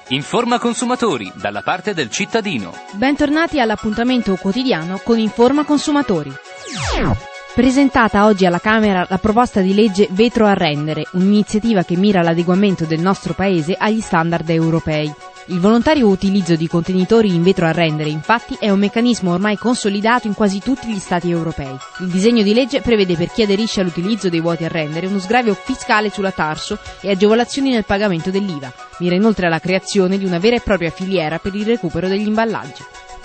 Informa Consumatori, dalla parte del cittadino. Bentornati all'appuntamento quotidiano con Informa Consumatori. Presentata oggi alla Camera la proposta di legge Vetro a rendere, un'iniziativa che mira all'adeguamento del nostro paese agli standard europei. Il volontario utilizzo di contenitori in vetro a rendere, infatti, è un meccanismo ormai consolidato in quasi tutti gli Stati europei. Il disegno di legge prevede per chi aderisce all'utilizzo dei vuoti a rendere uno sgravio fiscale sulla tarso e agevolazioni nel pagamento dell'IVA. Mira inoltre alla creazione di una vera e propria filiera per il recupero degli imballaggi.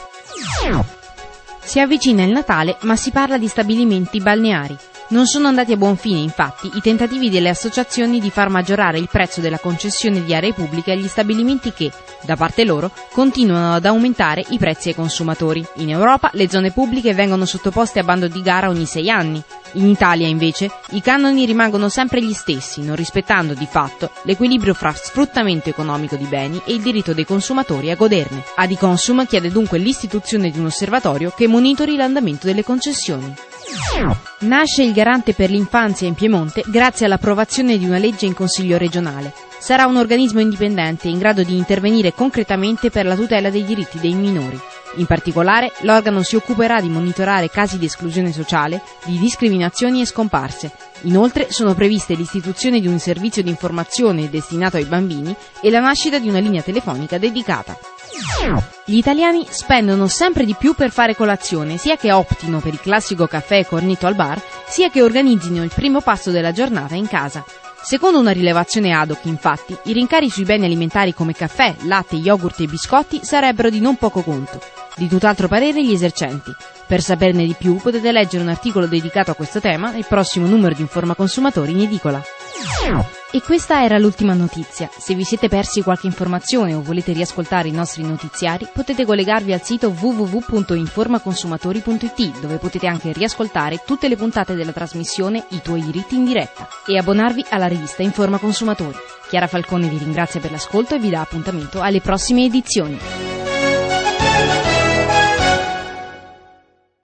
Si avvicina il Natale, ma si parla di stabilimenti balneari. Non sono andati a buon fine, infatti, i tentativi delle associazioni di far maggiorare il prezzo della concessione di aree pubbliche agli stabilimenti che, da parte loro, continuano ad aumentare i prezzi ai consumatori. In Europa le zone pubbliche vengono sottoposte a bando di gara ogni 6 anni. In Italia, invece, i canoni rimangono sempre gli stessi, non rispettando, di fatto, l'equilibrio fra sfruttamento economico di beni e il diritto dei consumatori a goderne. Adiconsum chiede dunque l'istituzione di un osservatorio che monitori l'andamento delle concessioni. Nasce il Garante per l'infanzia in Piemonte grazie all'approvazione di una legge in Consiglio regionale. Sarà un organismo indipendente in grado di intervenire concretamente per la tutela dei diritti dei minori. In particolare, l'organo si occuperà di monitorare casi di esclusione sociale, di discriminazioni e scomparse. Inoltre sono previste l'istituzione di un servizio di informazione destinato ai bambini e la nascita di una linea telefonica dedicata. Gli italiani spendono sempre di più per fare colazione, sia che optino per il classico caffè e cornetto al bar, sia che organizzino il primo pasto della giornata in casa. Secondo una rilevazione ad hoc, infatti, i rincari sui beni alimentari come caffè, latte, yogurt e biscotti sarebbero di non poco conto. Di tutt'altro parere gli esercenti. Per saperne di più potete leggere un articolo dedicato a questo tema nel prossimo numero di Informa Consumatori in edicola. E questa era l'ultima notizia. Se vi siete persi qualche informazione o volete riascoltare i nostri notiziari, potete collegarvi al sito www.informaconsumatori.it, dove potete anche riascoltare tutte le puntate della trasmissione I tuoi diritti in diretta e abbonarvi alla rivista Informa Consumatori. Chiara Falcone vi ringrazia per l'ascolto e vi dà appuntamento alle prossime edizioni.